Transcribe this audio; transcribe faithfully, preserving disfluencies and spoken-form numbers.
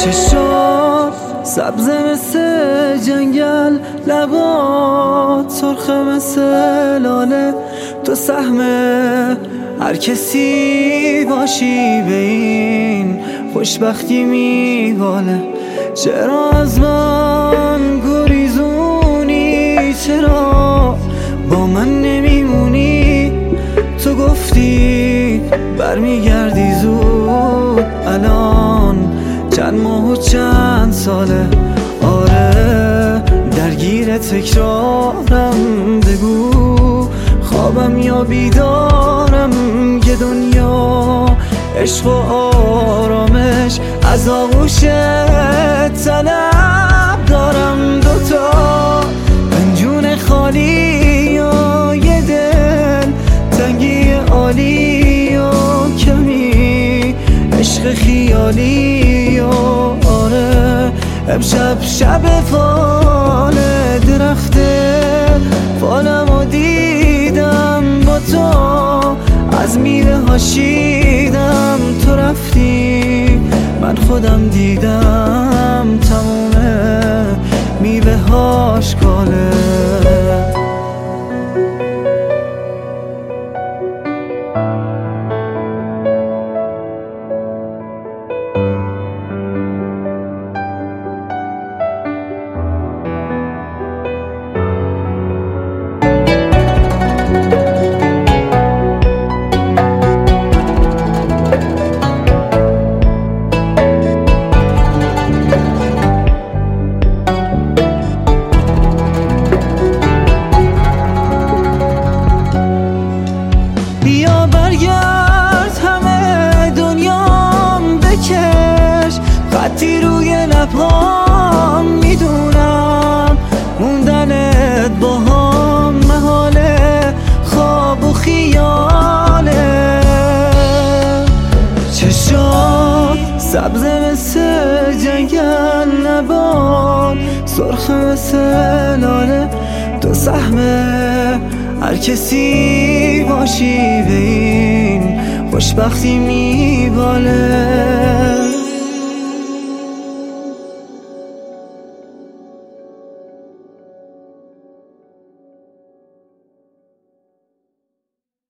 چشات سبز مثل جنگل، لبات سرخ مثل لاله. تو سهم هر کسی باشی به این خوشبختی میباله. چرا از من گریزونی؟ چرا با من نمیمونی؟ تو گفتی برمیگردی زود، الان چند ماه و چند ساله. آره درگیر تکرارم، بگو خوابم یا بیدارم که دنیا عشق و آرامش از آغوش طلب دارم. دوتا پنجون خالی یا یه دل تنگی عالی و کمی عشق خیالی. و آره امشب شب فال درخت فالم و دیدم با تو، از میوه هاشیدم. تو رفتی من خودم دیدم تمام میوه هاش کاله. بیا برگرد همه دنیام بکش خطی روی لبهام. میدونم موندنت با هم محاله، خواب و خیاله. چشات سبز مثل جنگل، لبات سرخ مثل لاله. تو سهم هر کسی باشی به این خوشبختی میباله.